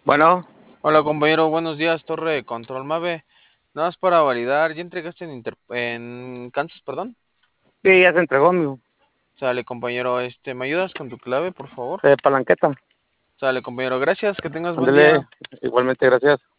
Bueno, Hola compañero, buenos días, Torre de Control Mave. Nada más para validar, ¿ya entregaste en Kansas, perdón? sí, ya se entregó mi Sale compañero, ¿me ayudas con tu clave, por favor? palanqueta. Sale compañero, gracias, que tengas buen día. Ándele, igualmente, gracias.